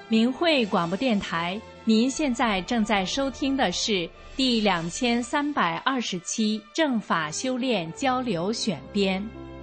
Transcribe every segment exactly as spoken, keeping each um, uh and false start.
明慧广播电台，您现在正在收听的是第两千三百二十期正法修炼交流选编。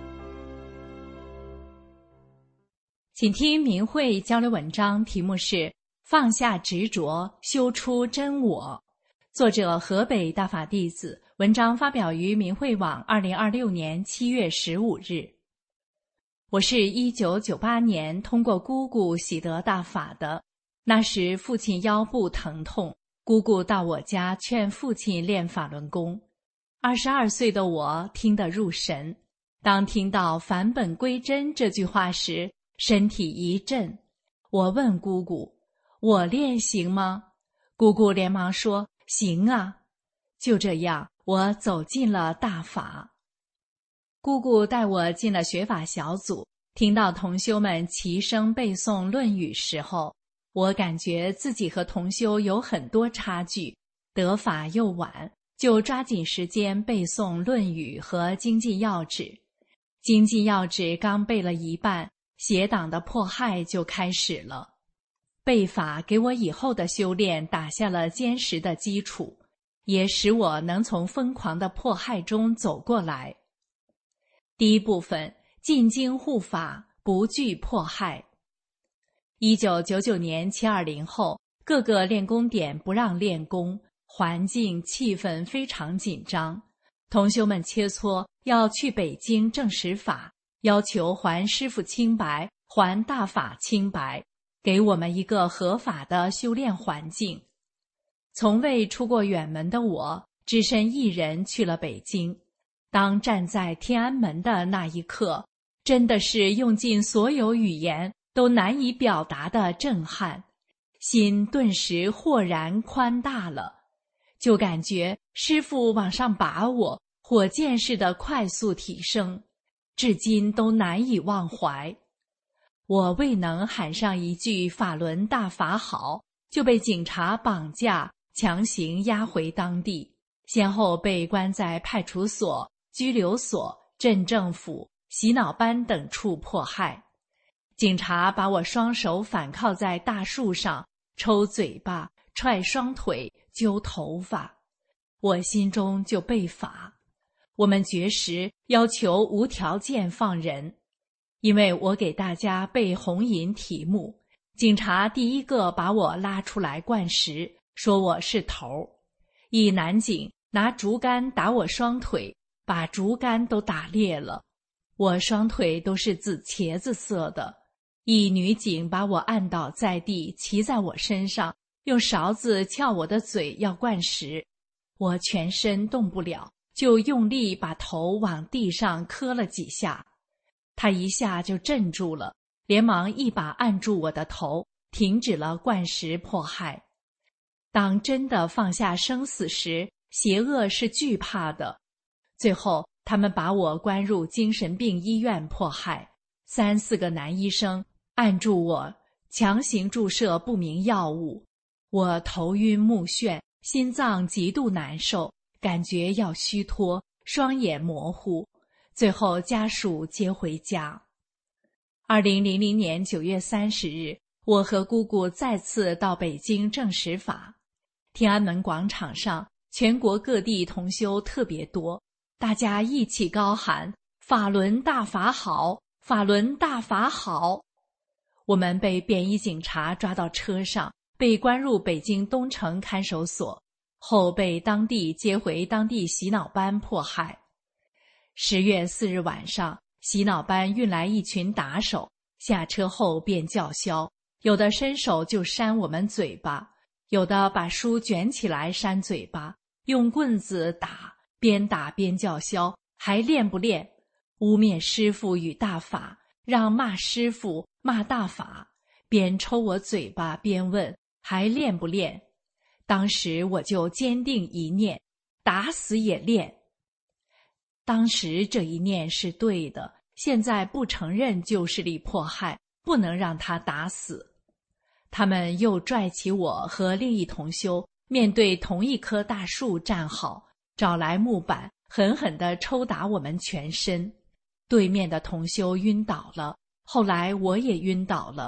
请听明慧交流文章，题目是放下执着，修出真我。作者河北大法弟子，文章发表于明慧网二零二六年七月十五日。我是一九九八年通过姑姑喜得大法的，那时父亲腰部疼痛，姑姑到我家劝父亲练法轮功。二十二岁的我听得入神，当听到返本归真这句话时，身体一震。我问姑姑，我练行吗？姑姑连忙说，行啊。就这样，我走进了大法。姑姑带我进了学法小组，听到同修们齐声背诵《论语》时候，我感觉自己和同修有很多差距，得法又晚，就抓紧时间背诵《论语》和经济要旨。经济要旨刚背了一半，邪党的迫害就开始了。背法给我以后的修炼打下了坚实的基础，也使我能从疯狂的迫害中走过来。第一部分，进经护法，不惧迫害。一九九九年七二零后，各个练功点不让练功，环境气氛非常紧张。同修们切磋要去北京证实法，要求还师父清白，还大法清白，给我们一个合法的修炼环境。从未出过远门的我，只身一人去了北京。当站在天安门的那一刻，真的是用尽所有语言都难以表达的震撼，心顿时豁然宽大了，就感觉师父往上拔我，火箭似的快速提升，至今都难以忘怀。我未能喊上一句法轮大法好，就被警察绑架，强行押回当地，先后被关在派出所、拘留所、镇政府、洗脑班等处迫害。警察把我双手反铐在大树上，抽嘴巴、踹双腿、揪头发。我心中就被法。我们绝食要求无条件放人。因为我给大家背红银题目，警察第一个把我拉出来灌食，说我是头。一男警拿竹竿打我双腿，把竹竿都打裂了，我双腿都是紫茄子色的。一女警把我按倒在地，骑在我身上，用勺子撬我的嘴要灌食，我全身动不了，就用力把头往地上磕了几下。他一下就镇住了，连忙一把按住我的头，停止了灌食迫害。当真的放下生死时，邪恶是惧怕的。最后他们把我关入精神病医院迫害，三四个男医生按住我，强行注射不明药物。我头晕目眩，心脏极度难受，感觉要虚脱，双眼模糊。最后家属接回家。二零零零年九月三十日，我和姑姑再次到北京证实法。天安门广场上，全国各地同修特别多，大家一起高喊法轮大法好，法轮大法好。我们被便衣警察抓到车上，被关入北京东城看守所，后被当地接回当地洗脑班迫害。十月四日晚上，洗脑班运来一群打手，下车后便叫嚣，有的伸手就扇我们嘴巴，有的把书卷起来扇嘴巴，用棍子打，边打边叫嚣，还练不练？污蔑师父与大法，让骂师父骂大法，边抽我嘴巴边问还练不练？当时我就坚定一念，打死也练。当时这一念是对的，现在不承认旧势力迫害，不能让他打死。他们又拽起我和另一同修，面对同一棵大树站好，找来木板，狠狠地抽打我们全身。对面的同修晕倒了，后来我也晕倒了。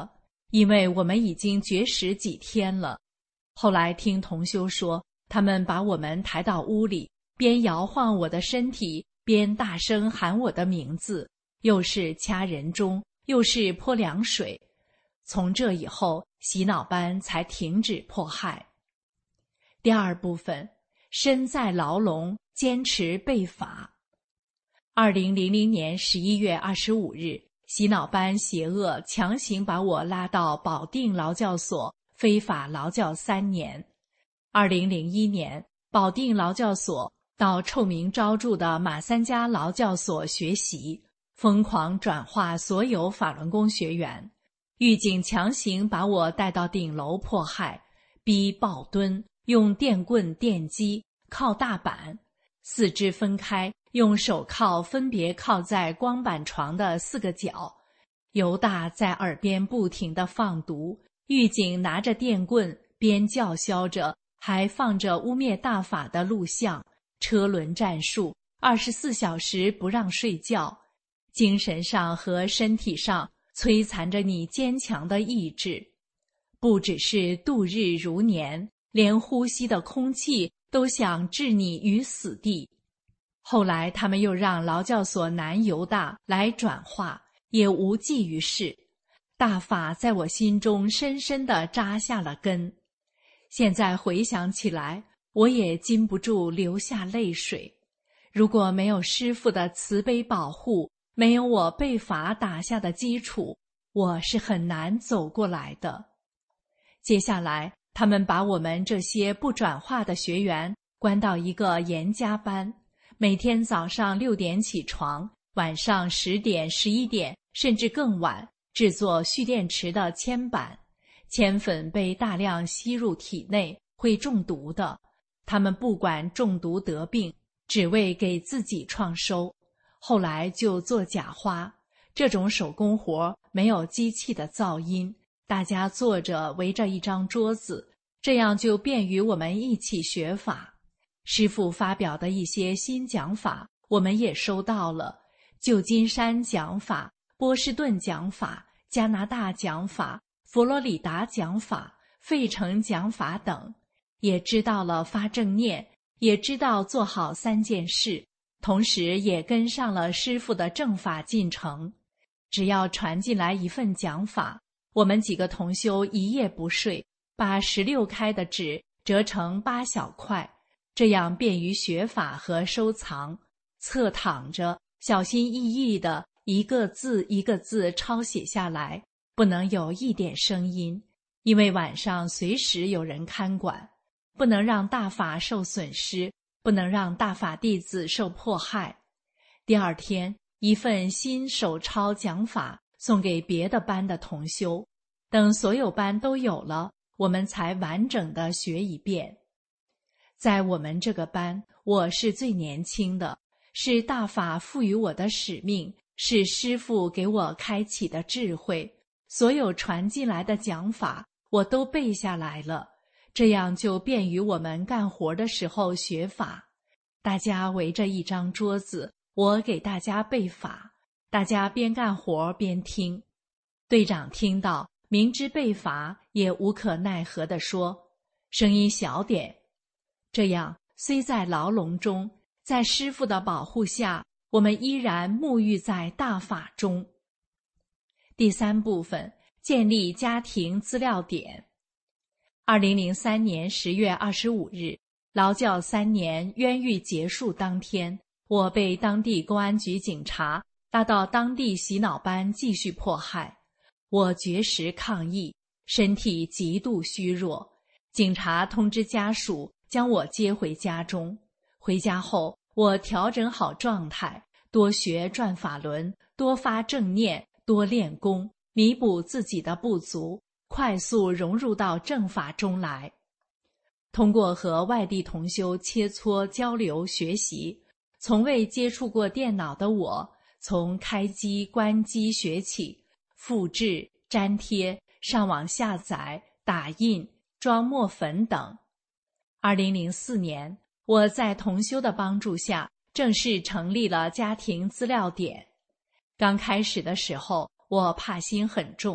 因为我们已经绝食几天了。后来听同修说，他们把我们抬到屋里，边摇晃我的身体，边大声喊我的名字，又是掐人中，又是泼凉水。从这以后，洗脑班才停止迫害。第二部分，身在牢笼，坚持背法。二零零零年十一月二十五日，洗脑班邪恶强行把我拉到保定劳教所非法劳教三年。二零零一年，保定劳教所到臭名昭著的马三家劳教所学习，疯狂转化所有法轮功学员。狱警强行把我带到顶楼迫害，逼抱蹲，用电棍电击，靠大板，四肢分开，用手铐分别铐在光板床的四个角。犹大在耳边不停地放毒，狱警拿着电棍边叫嚣着，还放着污蔑大法的录像，车轮战术，二十四小时不让睡觉，精神上和身体上摧残着你坚强的意志。不只是度日如年，连呼吸的空气都想置你于死地。后来他们又让劳教所男犹大来转化，也无济于事。大法在我心中深深地扎下了根。现在回想起来，我也禁不住流下泪水。如果没有师父的慈悲保护，没有我被法打下的基础，我是很难走过来的。接下来，他们把我们这些不转化的学员关到一个严加班，每天早上六点起床，晚上十点、十一点，甚至更晚，制作蓄电池的铅板。铅粉被大量吸入体内，会中毒的。他们不管中毒得病，只为给自己创收。后来就做假花，这种手工活没有机器的噪音，大家坐着围着一张桌子，这样就便于我们一起学法。师父发表的一些新讲法，我们也收到了，旧金山讲法、波士顿讲法、加拿大讲法、佛罗里达讲法、费城讲法等，也知道了发正念，也知道做好三件事，同时也跟上了师父的正法进程。只要传进来一份讲法，我们几个同修一夜不睡，把十六开的纸折成八小块，这样便于学法和收藏。侧躺着，小心翼翼地一个字一个字抄写下来，不能有一点声音，因为晚上随时有人看管，不能让大法受损失，不能让大法弟子受迫害。第二天，一份新手抄讲法送给别的班的同修，等所有班都有了，我们才完整的学一遍。在我们这个班，我是最年轻的，是大法赋予我的使命，是师父给我开启的智慧。所有传进来的讲法，我都背下来了，这样就便于我们干活的时候学法。大家围着一张桌子，我给大家背法，大家边干活边听。队长听到，明知被罚，也无可奈何地说：“声音小点。”这样，虽在牢笼中，在师父的保护下，我们依然沐浴在大法中。第三部分，建立家庭资料点。二零零三年十月二十五日，劳教三年冤狱结束当天，我被当地公安局警察拉到当地洗脑班继续迫害。我绝食抗议，身体极度虚弱。警察通知家属将我接回家中。回家后，我调整好状态，多学转法轮，多发正念，多练功，弥补自己的不足，快速融入到正法中来。通过和外地同修切磋交流学习，从未接触过电脑的我，从开机关机学起，复制、粘贴、上网下载、打印、装墨粉等。二零零四年，我在同修的帮助下，正式成立了家庭资料点。刚开始的时候，我怕心很重，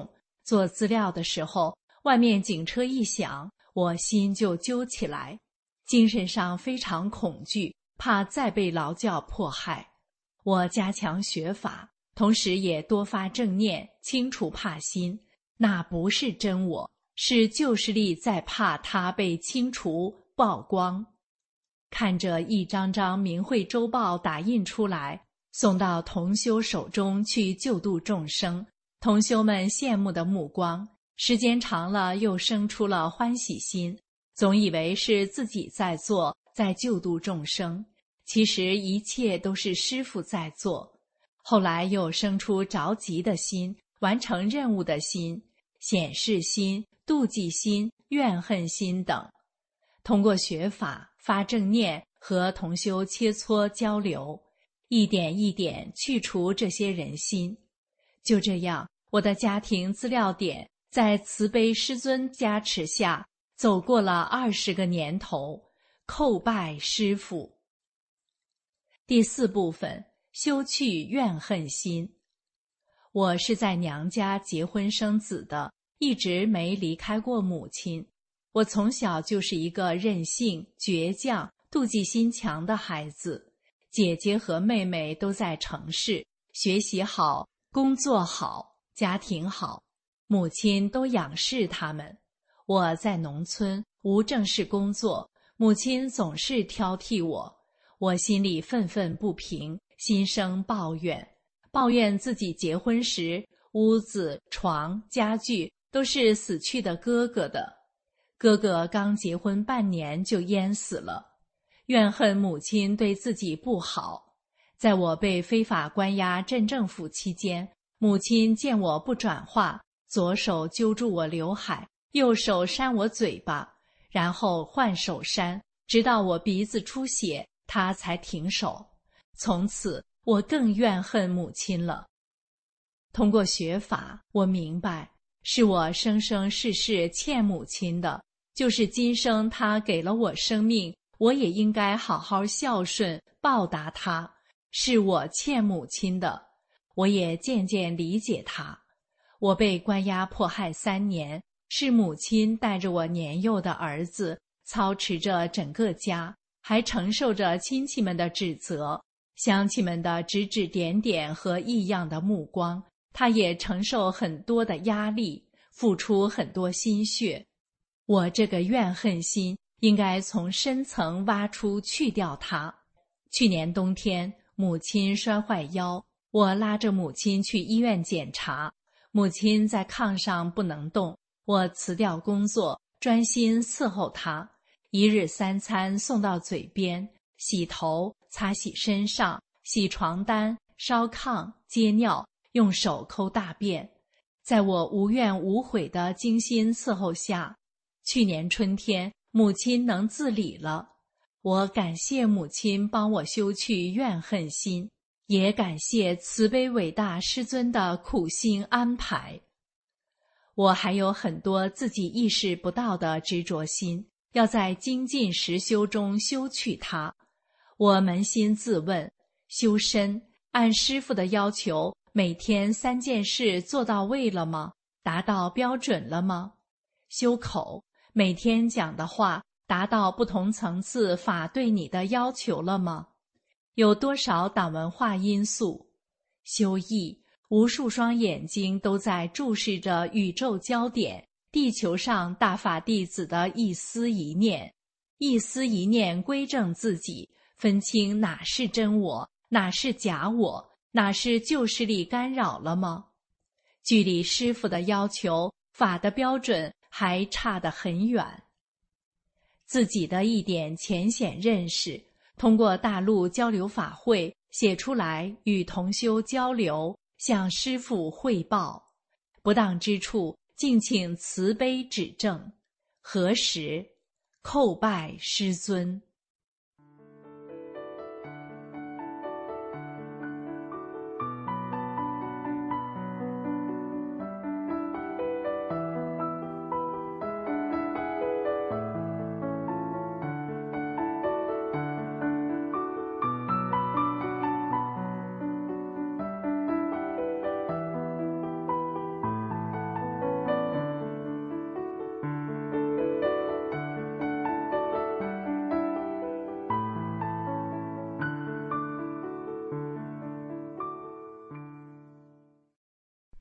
做资料的时候，外面警车一响，我心就揪起来，精神上非常恐惧，怕再被劳教迫害。我加强学法，同时也多发正念，清除怕心。那不是真我，是旧势力在怕它被清除曝光。看着一张张明慧周报打印出来，送到同修手中去救度众生，同修们羡慕的目光，时间长了又生出了欢喜心，总以为是自己在做，在救度众生，其实一切都是师父在做。后来又生出着急的心，完成任务的心，显示心、妒忌心、怨恨心等。通过学法、发正念和同修切磋交流，一点一点去除这些人心。就这样，我的家庭资料点在慈悲师尊加持下，走过了二十个年头，叩拜师父。第四部分，修去怨恨心。我是在娘家结婚生子的，一直没离开过母亲。我从小就是一个任性、倔强、妒忌心强的孩子。姐姐和妹妹都在城市，学习好，工作好，家庭好，母亲都仰视他们。我在农村无正式工作，母亲总是挑剔我，我心里愤愤不平，心生抱怨，抱怨自己结婚时屋子、床、家具都是死去的哥哥的，哥哥刚结婚半年就淹死了，怨恨母亲对自己不好。在我被非法关押镇政府期间，母亲见我不转化，左手揪住我刘海，右手扇我嘴巴，然后换手扇，直到我鼻子出血，她才停手。从此我更怨恨母亲了。通过学法，我明白是我生生世世欠母亲的，就是今生她给了我生命，我也应该好好孝顺报答她，是我欠母亲的。我也渐渐理解她。我被关押迫害三年，是母亲带着我年幼的儿子，操持着整个家，还承受着亲戚们的指责，乡亲们的指指点点和异样的目光，他也承受很多的压力，付出很多心血。我这个怨恨心应该从深层挖出去掉它。去年冬天，母亲摔坏腰，我拉着母亲去医院检查，母亲在炕上不能动，我辞掉工作，专心伺候她，一日三餐送到嘴边，洗头、擦洗身上、洗床单、烧炕、接尿，用手抠大便。在我无怨无悔的精心伺候下，去年春天母亲能自理了。我感谢母亲帮我修去怨恨心，也感谢慈悲伟大师尊的苦心安排。我还有很多自己意识不到的执着心，要在精进实修中修去它。我扪心自问，修身按师父的要求，每天三件事做到位了吗？达到标准了吗？修口，每天讲的话达到不同层次法对你的要求了吗？有多少党文化因素？修意，无数双眼睛都在注视着宇宙焦点，地球上大法弟子的一丝一念，一丝一念归正自己，分清哪是真我，哪是假我，哪是旧势力干扰了吗？距离师父的要求，法的标准还差得很远。自己的一点浅显认识，通过大陆交流法会写出来，与同修交流，向师父汇报。不当之处，敬请慈悲指正。何时？叩拜师尊。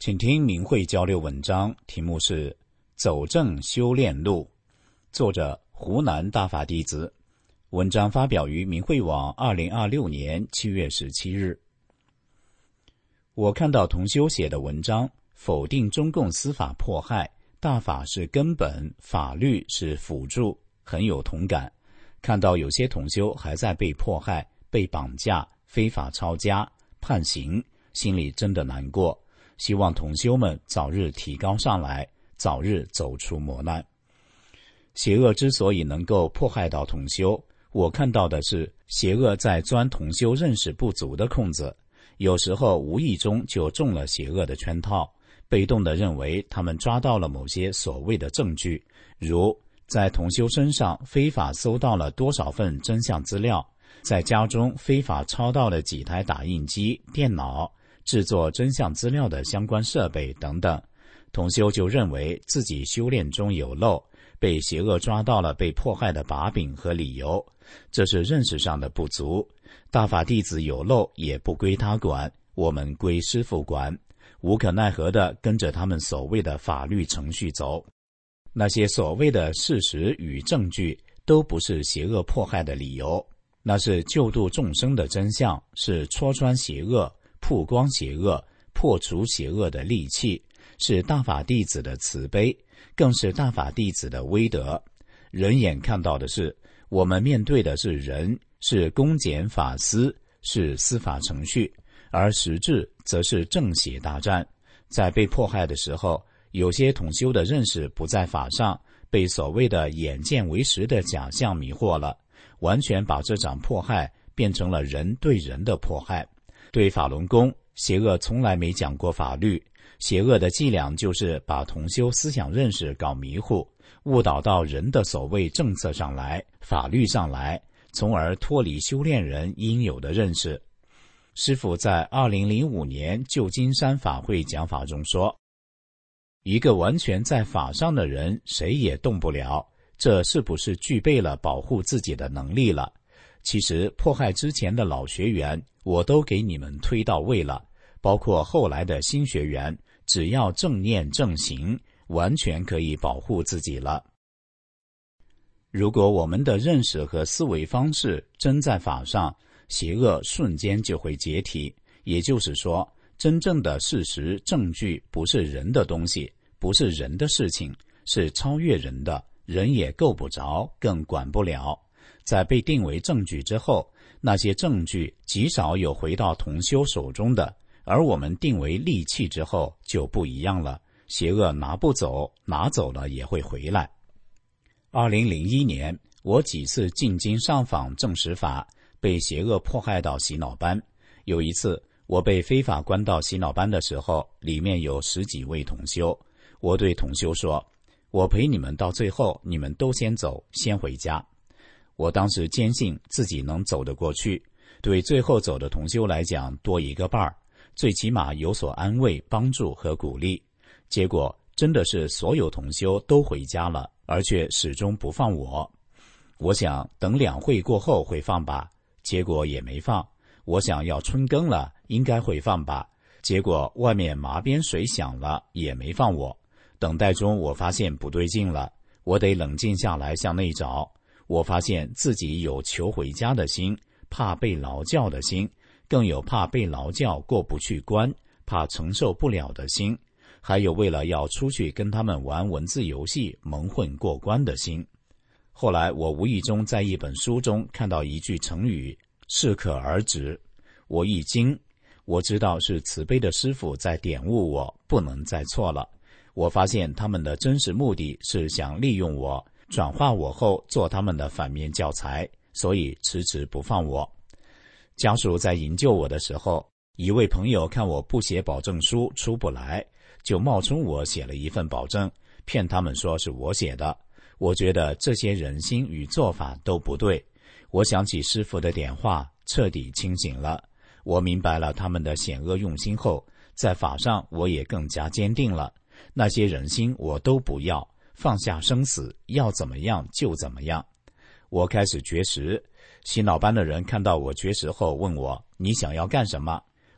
请听明慧交流文章，题目是《走正修炼路》，作者湖南大法弟子。文章发表于明慧网二零二六年七月十七日。我看到同修写的文章，否定中共司法迫害，大法是根本，法律是辅助，很有同感。看到有些同修还在被迫害、被绑架、非法抄家、判刑，心里真的难过。希望同修们早日提高上来，早日走出磨难。邪恶之所以能够迫害到同修，我看到的是邪恶在钻同修认识不足的空子，有时候无意中就中了邪恶的圈套，被动地认为他们抓到了某些所谓的证据，如在同修身上非法搜到了多少份真相资料，在家中非法抄到了几台打印机、电脑，制作真相资料的相关设备等等。同修就认为自己修炼中有漏，被邪恶抓到了被迫害的把柄和理由，这是认识上的不足。大法弟子有漏也不归他管，我们归师父管，无可奈何地跟着他们所谓的法律程序走。那些所谓的事实与证据都不是邪恶迫害的理由，那是救度众生的真相，是戳穿邪恶、曝光邪恶、破除邪恶的利器，是大法弟子的慈悲，更是大法弟子的威德。人眼看到的是，我们面对的是人，是公检法司，是司法程序，而实质则是正邪大战。在被迫害的时候，有些同修的认识不在法上，被所谓的眼见为实的假象迷惑了，完全把这场迫害变成了人对人的迫害。对法轮功，邪恶从来没讲过法律，邪恶的伎俩就是把同修思想认识搞迷糊，误导到人的所谓政策上来、法律上来，从而脱离修炼人应有的认识。师父在二零零五年旧金山法会讲法中说，一个完全在法上的人谁也动不了，这是不是具备了保护自己的能力了？其实迫害之前的老学员我都给你们推到位了，包括后来的新学员，只要正念正行，完全可以保护自己了。如果我们的认识和思维方式真在法上，邪恶瞬间就会解体。也就是说，真正的事实证据不是人的东西，不是人的事情，是超越人的，人也够不着，更管不了。在被定为证据之后，那些证据极少有回到同修手中的，而我们定为利器之后就不一样了，邪恶拿不走，拿走了也会回来。二零零一年，我几次进京上访证实法，被邪恶迫害到洗脑班。有一次我被非法关到洗脑班的时候，里面有十几位同修，我对同修说，我陪你们到最后，你们都先走，先回家。我当时坚信自己能走得过去，对最后走的同修来讲多一个伴儿，最起码有所安慰、帮助和鼓励。结果真的是所有同修都回家了，而却始终不放我。我想等两会过后会放吧，结果也没放。我想要春耕了，应该会放吧，结果外面麻鞭水响了，也没放我。等待中我发现不对劲了，我得冷静下来向内找。我发现自己有求回家的心，怕被劳教的心，更有怕被劳教过不去关，怕承受不了的心，还有为了要出去跟他们玩文字游戏蒙混过关的心。后来我无意中在一本书中看到一句成语，适可而止。我一惊，我知道是慈悲的师父在点悟我，不能再错了。我发现他们的真实目的是想利用我，转化我后做他们的反面教材，所以迟迟不放我。家属在营救我的时候，一位朋友看我不写保证书出不来，就冒充我写了一份保证，骗他们说是我写的。我觉得这些人心与做法都不对。我想起师父的点化，彻底清醒了。我明白了他们的险恶用心后，在法上我也更加坚定了。那些人心我都不要，放下生死，要怎么样就怎么样。我开始绝食，洗脑班的人看到我绝食后问我，你想要干什么？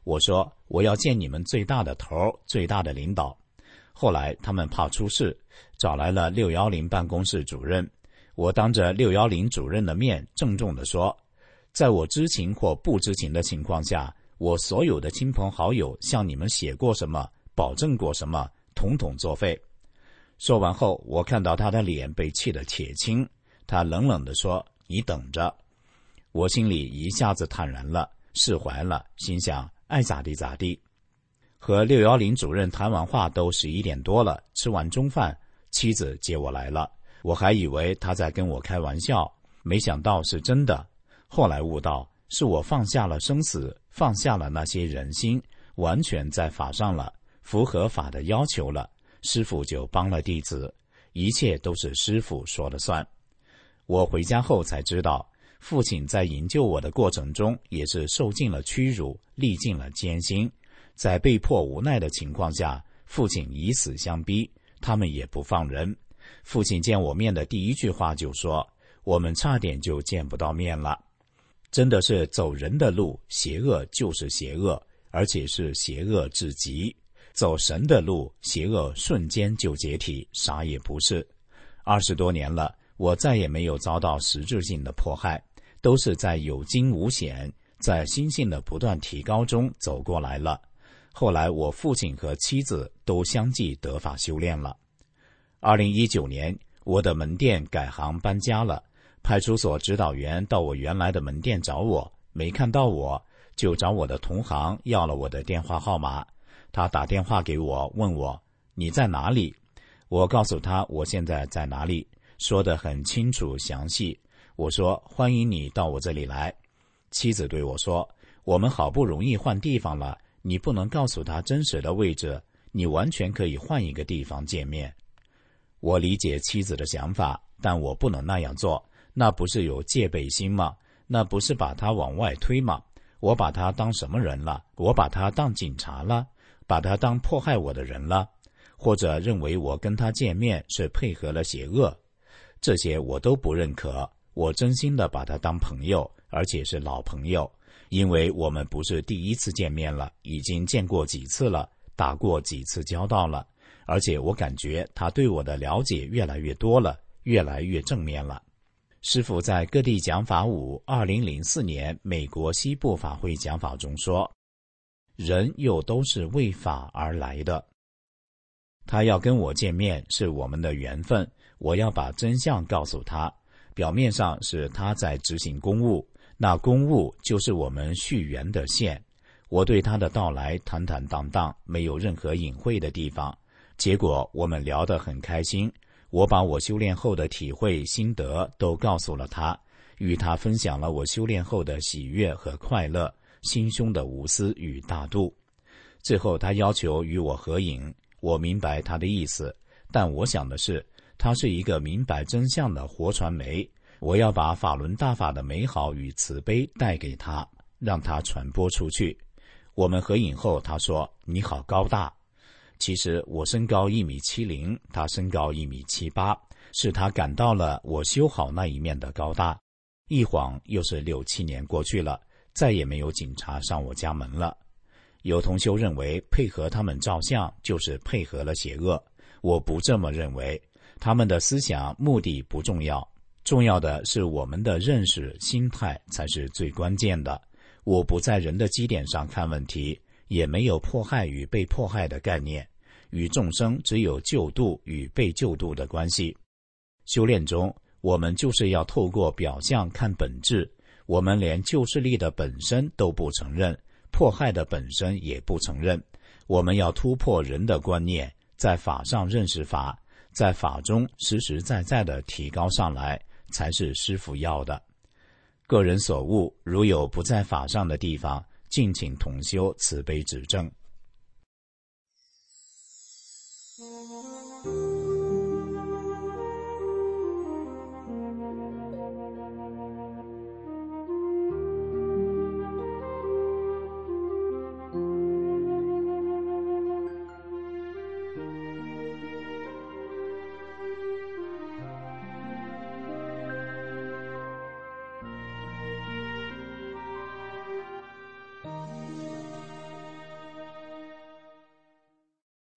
我说我要见你们最大的头，最大的领导。后来他们怕出事，找来了六一零办公室主任。我当着六一零主任的面郑重地说，在我知情或不知情的情况下，我所有的亲朋好友向你们写过什么，保证过什么，统统作废。说完后，我看到他的脸被气得铁青，他冷冷地说，你等着。我心里一下子坦然了，释怀了，心想爱咋地咋地。和六一零主任谈完话都十一点多了，吃完中饭，妻子接我来了。我还以为他在跟我开玩笑，没想到是真的。后来悟到，是我放下了生死，放下了那些人心，完全在法上了，符合法的要求了，师父就帮了弟子，一切都是师父说了算。我回家后才知道，父亲在营救我的过程中也是受尽了屈辱，历尽了艰辛，在被迫无奈的情况下，父亲以死相逼，他们也不放人。父亲见我面的第一句话就说，我们差点就见不到面了。真的是走人的路，邪恶就是邪恶，而且是邪恶至极。走神的路，邪恶瞬间就解体，啥也不是。二十多年了，我再也没有遭到实质性的迫害，都是在有惊无险，在心性的不断提高中走过来了。后来我父亲和妻子都相继得法修炼了。二零一九年，我的门店改行搬家了，派出所指导员到我原来的门店找我，没看到我，就找我的同行要了我的电话号码。他打电话给我，问我你在哪里？我告诉他我现在在哪里，说得很清楚详细。我说欢迎你到我这里来。妻子对我说，我们好不容易换地方了，你不能告诉他真实的位置，你完全可以换一个地方见面。我理解妻子的想法，但我不能那样做，那不是有戒备心吗？那不是把他往外推吗？我把他当什么人了？我把他当警察了？把他当迫害我的人了？或者认为我跟他见面是配合了邪恶？这些我都不认可，我真心的把他当朋友，而且是老朋友，因为我们不是第一次见面了，已经见过几次了，打过几次交道了，而且我感觉他对我的了解越来越多了，越来越正面了。师父在各地讲法五二零零四年美国西部法会讲法中说，人又都是为法而来的。他要跟我见面是我们的缘分，我要把真相告诉他。表面上是他在执行公务，那公务就是我们续缘的线。我对他的到来坦坦荡荡，没有任何隐晦的地方。结果我们聊得很开心，我把我修炼后的体会心得都告诉了他，与他分享了我修炼后的喜悦和快乐，心胸的无私与大度。最后他要求与我合影，我明白他的意思，但我想的是，他是一个明白真相的活传媒，我要把法轮大法的美好与慈悲带给他，让他传播出去。我们合影后，他说你好高大。其实我身高一米七零，他身高一米七八，是他感到了我修好那一面的高大。一晃又是六七年过去了，再也没有警察上我家门了。有同修认为配合他们照相就是配合了邪恶，我不这么认为。他们的思想目的不重要，重要的是我们的认识心态才是最关键的。我不在人的基点上看问题，也没有迫害与被迫害的概念，与众生只有救度与被救度的关系。修炼中，我们就是要透过表象看本质，我们连救世力的本身都不承认，迫害的本身也不承认。我们要突破人的观念，在法上认识法，在法中实实在在地提高上来，才是师父要的。个人所悟，如有不在法上的地方，敬请同修慈悲指正。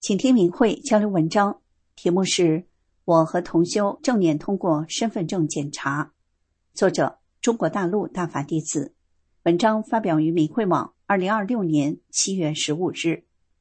请听明慧交流文章，题目是我和同修正念通过身份证检查，作者中国大陆大法弟子，文章发表于明慧网二零二六年七月十五日。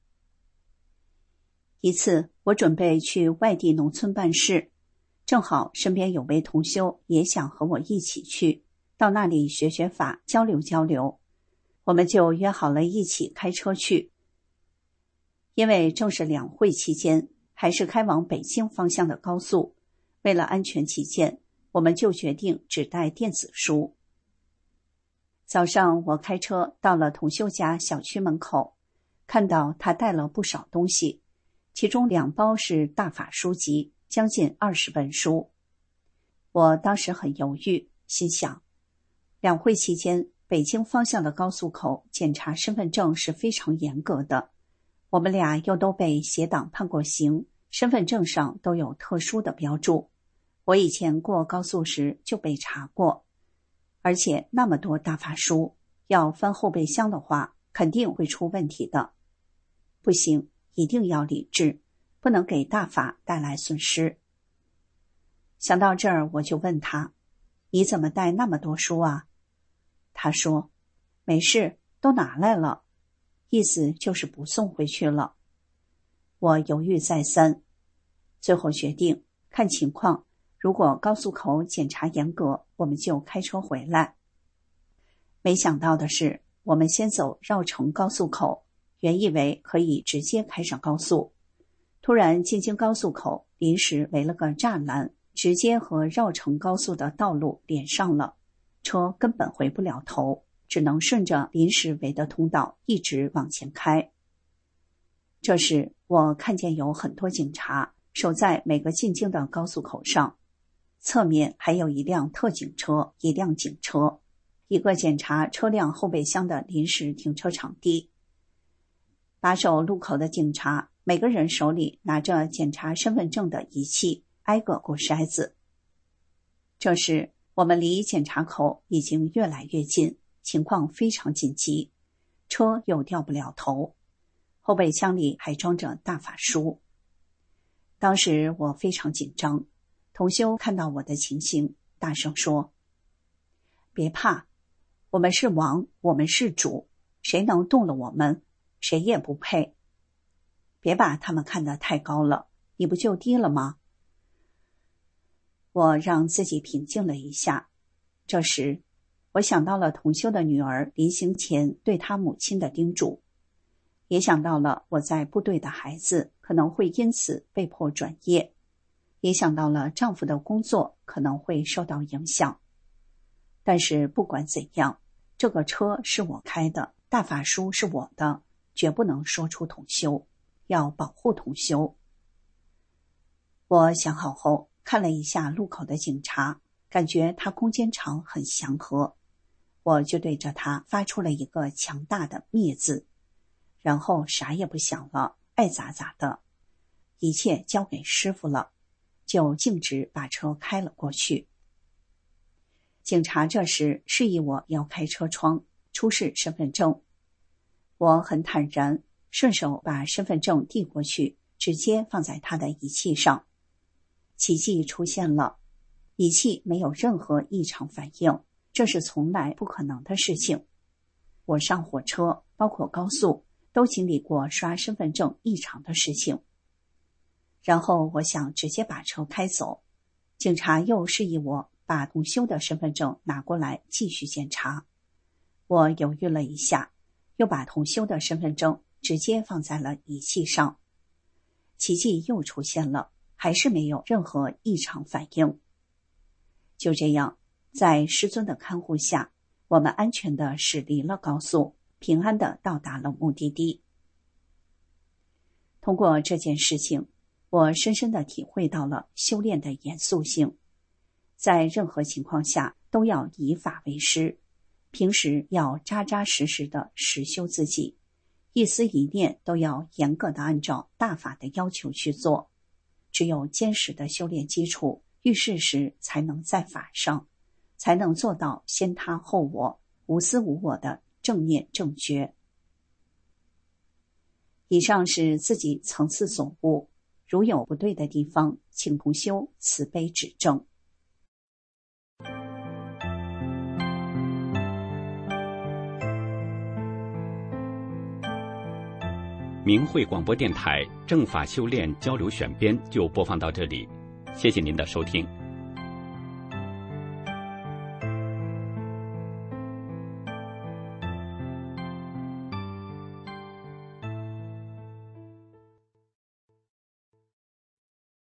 一次我准备去外地农村办事，正好身边有位同修也想和我一起去，到那里学学法，交流交流，我们就约好了一起开车去。因为正是两会期间，还是开往北京方向的高速，为了安全起见，我们就决定只带电子书。早上我开车到了同修家小区门口，看到他带了不少东西，其中两包是大法书籍，将近二十本书。我当时很犹豫，心想，两会期间北京方向的高速口检查身份证是非常严格的，我们俩又都被协党判过刑，身份证上都有特殊的标注。我以前过高速时就被查过，而且那么多大法书，要翻后备箱的话，肯定会出问题的。不行，一定要理智，不能给大法带来损失。想到这儿，我就问他，你怎么带那么多书啊？他说，没事，都拿来了。意思就是不送回去了。我犹豫再三，最后决定看情况，如果高速口检查严格，我们就开车回来。没想到的是，我们先走绕城高速口，原以为可以直接开上高速，突然进京高速口临时围了个栅栏，直接和绕城高速的道路连上了，车根本回不了头，只能顺着临时围的通道一直往前开。这时我看见有很多警察守在每个进京的高速口上，侧面还有一辆特警车，一辆警车，一个检查车辆后备箱的临时停车场地。把守路口的警察每个人手里拿着检查身份证的仪器，挨个过筛子。这时我们离检查口已经越来越近，情况非常紧急，车又掉不了头，后备箱里还装着大法书。当时我非常紧张，同修看到我的情形，大声说，别怕，我们是王，我们是主，谁能动了我们，谁也不配。别把他们看得太高了，你不就低了吗？我让自己平静了一下。这时我想到了同修的女儿临行前对她母亲的叮嘱，也想到了我在部队的孩子可能会因此被迫转业，也想到了丈夫的工作可能会受到影响。但是不管怎样，这个车是我开的，大法书是我的，绝不能说出同修，要保护同修。我想好后看了一下路口的警察，感觉他空间长，很祥和，我就对着他发出了一个强大的灭字，然后啥也不想了，爱咋咋的，一切交给师父了，就径直把车开了过去。警察这时示意我要开车窗，出示身份证。我很坦然，顺手把身份证递过去，直接放在他的仪器上。奇迹出现了，仪器没有任何异常反应，这是从来不可能的事情。我上火车，包括高速，都经历过刷身份证异常的事情。然后我想直接把车开走，警察又示意我把同修的身份证拿过来继续检查。我犹豫了一下，又把同修的身份证直接放在了仪器上。奇迹又出现了，还是没有任何异常反应。就这样，在师尊的看护下，我们安全地驶离了高速，平安地到达了目的地。通过这件事情，我深深地体会到了修炼的严肃性。在任何情况下都要以法为师，平时要扎扎实实地实修自己，一丝一念都要严格地按照大法的要求去做。只有坚实的修炼基础，遇事时才能在法上，才能做到先他后我，无私无我的正念正觉。 以上是自己层次所悟，如有不对的地方，请同修慈悲指正。 明慧广播电台正法修炼交流选编就播放到这里，谢谢您的收听。